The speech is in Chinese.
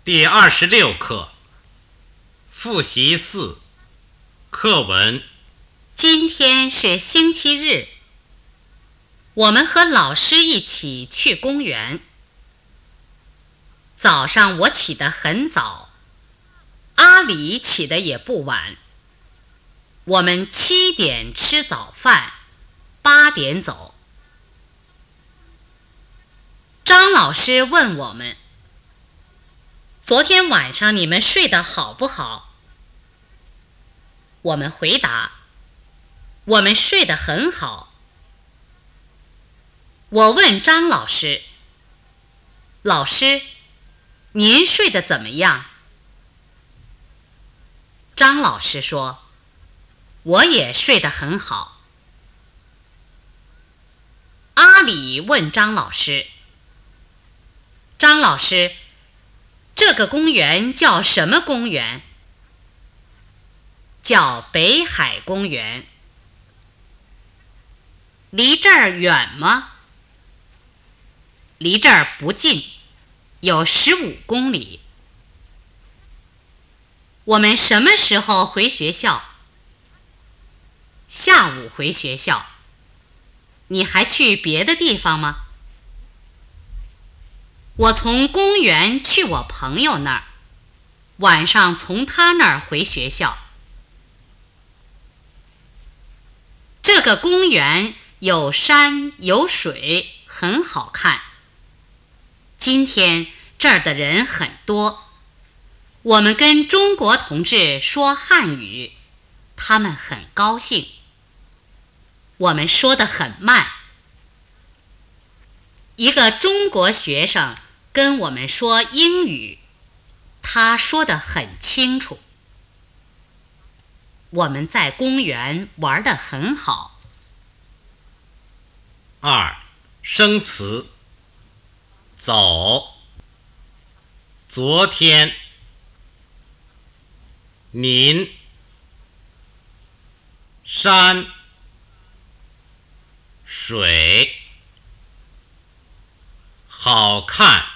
第26课，复习4，课文。 今天是星期日，我们和老师一起去公园。早上我起得很早，阿里起得也不晚。我们7点吃早饭，8点走。张老师问我们，昨天晚上你们睡得好不好？我们回答，我们睡得很好。我问张老师，老师，您睡得怎么样？张老师说，我也睡得很好。阿里问张老师，张老师，这个公园叫什么公园？叫北海公园。离这儿远吗？离这儿不近，有15公里。我们什么时候回学校？下午回学校。你还去别的地方吗？我从公园去我朋友那儿，晚上从他那儿回学校。这个公园有山有水，很好看。今天这儿的人很多，我们跟中国同志说汉语，他们很高兴。我们说得很慢。一个中国学生跟我们说英语，他说得很清楚。我们在公园玩得很好。 2. 生词。走，昨天，您，山，水，好看。